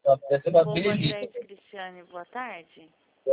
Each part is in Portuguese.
Boa tarde, Cristiane. Boa tarde.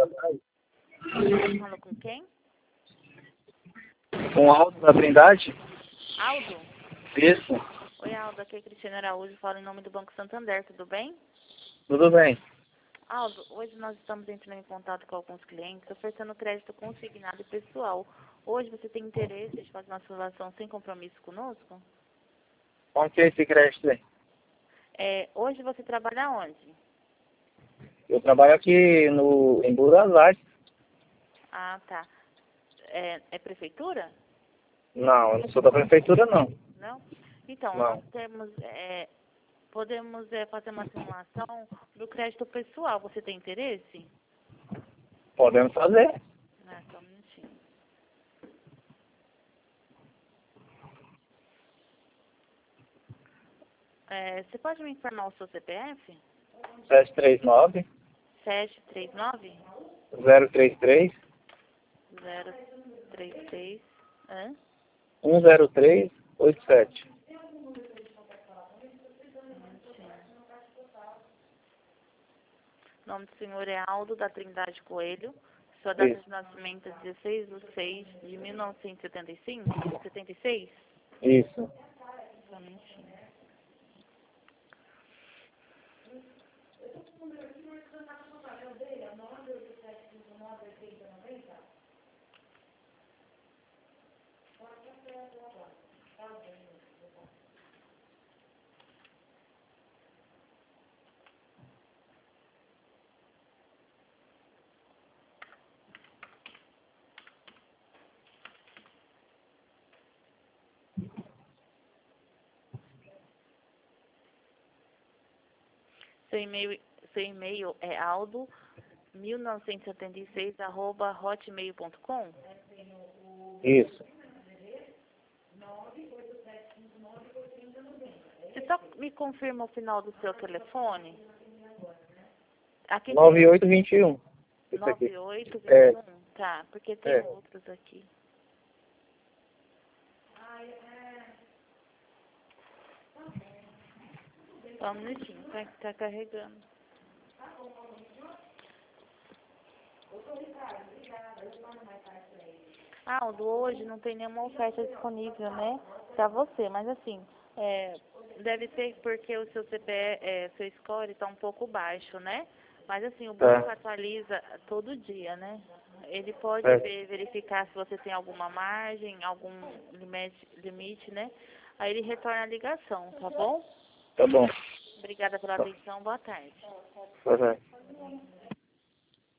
Fala com quem? Com o Aldo da Trindade? Aldo? Isso. Oi, Aldo. Aqui é Cristiane Araújo. Falo em nome do Banco Santander. Tudo bem? Tudo bem. Aldo, hoje nós estamos entrando em contato com alguns clientes oferecendo crédito consignado e pessoal. Hoje você tem interesse de fazer uma simulação sem compromisso conosco? Como que é esse crédito aí? Hoje você trabalha onde? Eu trabalho aqui em Buenos Aires. Ah, tá. É prefeitura? Não, eu não sou da prefeitura, não. Não? Então, Não. nós podemos fazer uma simulação do crédito pessoal. Você tem interesse? Podemos fazer. Ah, só um minutinho. Você pode me informar o seu CPF? 739 739 033 033 103 87. O nome do senhor é Aldo da Trindade Coelho. Sua data Isso. de nascimento é 16/6/1975? 76? Isso. Só um minutinho. Seu e-mail é aldo1976@hotmail.com? Isso. Você só me confirma o final do seu telefone? Aqui 9821. Isso aqui. 9821. Tá, porque tem outros aqui. Só um minutinho, tá carregando. Aldo, hoje não tem nenhuma oferta disponível, né? Pra você, mas assim, deve ser porque o seu CPE, seu score está um pouco baixo, né? Mas assim, o banco atualiza todo dia, né? Ele pode verificar se você tem alguma margem, algum limite, né? Aí ele retorna a ligação, tá bom? Tá bom. Obrigada pela atenção, boa tarde. Tá bem.